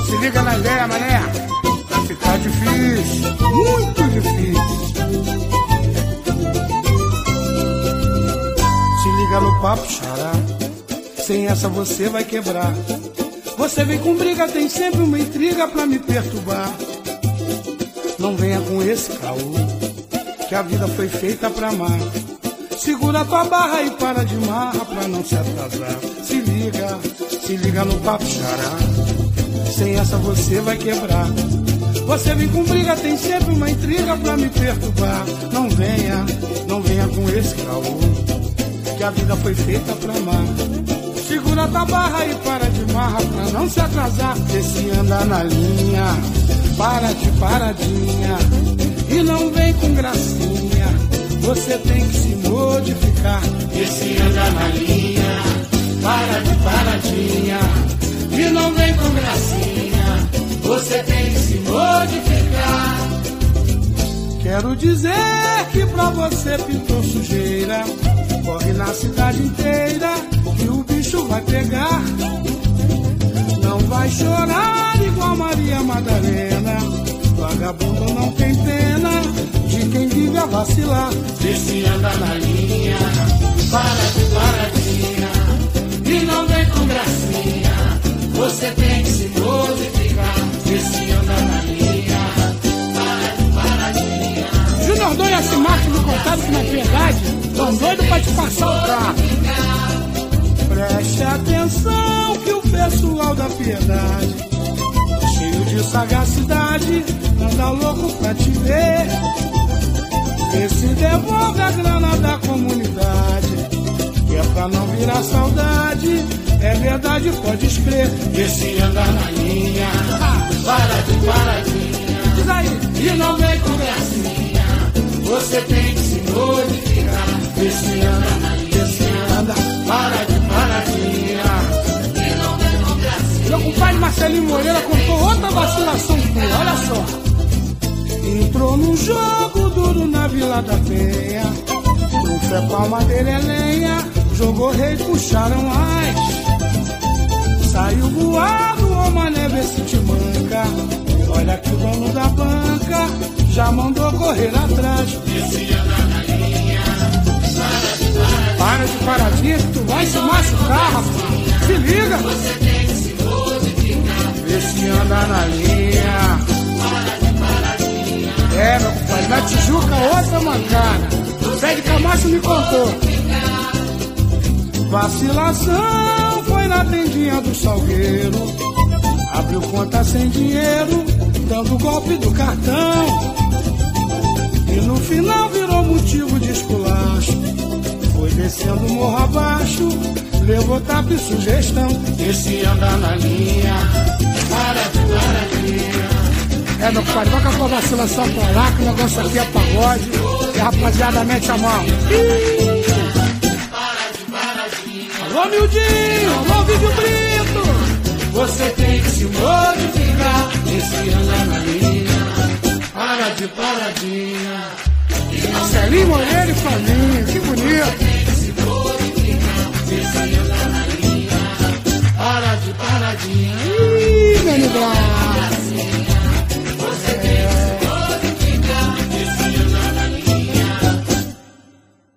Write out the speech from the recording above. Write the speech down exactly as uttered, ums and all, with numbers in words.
Se liga na ideia, mané. Vai ficar difícil, muito difícil. Se liga no papo, xará. Sem essa você vai quebrar. Você vem com briga, tem sempre uma intriga pra me perturbar. Não venha com esse caô, que a vida foi feita pra amar. Segura tua barra e para de marra pra não se atrasar. Se liga, se liga no papo, xará. Sem essa você vai quebrar. Você vem com briga, tem sempre uma intriga pra me perturbar. Não venha, não venha com esse caô, que a vida foi feita pra amar. Segura tua barra e para de marra pra não se atrasar. Vê se anda na linha, para de paradinha e não vem com gracinha. Você tem que se modificar. Vê se anda na linha, para de paradinha e não vem com gracinha. Você tem que se modificar. Quero dizer que pra você pintou sujeira. Corre na cidade inteira que o bicho vai pegar. Não vai chorar igual Maria Madalena. Vagabundo não tem pena de quem vive a vacilar. Vê se anda na linha, para de paradinha e não vem com gracinha. Você tem que se modificar. Vê se anda na linha, para de paradinha. Júnior Dom e a Cimarque me contaram que na piedade tão doido pra te passar o carro. Preste atenção que o pessoal da piedade, cheio de sagacidade, anda louco pra te ver. Vê se devolve a grana da comunidade, que é pra não virar saudade. É verdade, pode escrever. Vê se anda na linha, para de paradinha, diz aí, e não vem com gracinha. Você tem que se modificar. Vê se anda na linha, se anda, para de paradinha e não vem com gracinha. Meu compadre Marcelinho Moreira contou outra vacilação tua, olha só. Entrou num jogo duro na Vila da Penha, trouxe a palma dele é lenha, jogou rei, puxaram as. Saiu voado, ô mané, vê se te manca. Olha que o dono da banca já mandou correr atrás. Vê se anda na linha, para de paradinha. Para de paradinha que tu vai se machucar, rapaz. Se liga. Você tem que se modificar. Vê se anda na linha, para de paradinha. É, meu compadre, na Tijuca outra mancada. O Zé de Camacho me contou. Vacilação foi na tendinha do Salgueiro. Abriu conta sem dinheiro, dando golpe do cartão. E no final virou motivo de esculacho. Foi descendo morro abaixo, levou tapa e sugestão. Esse anda na linha, para de paradinha. É, meu pai, vai com a vacilação pra lá, que o negócio aqui é pagode. E a rapaziada mete a mão. Ih! Alô, Mildinho, alô, Vídeo Brito. Você tem que se modificar. Esse anda na linha, para de paradinha. Marcelinho Moreira e Flavinho, que bonito.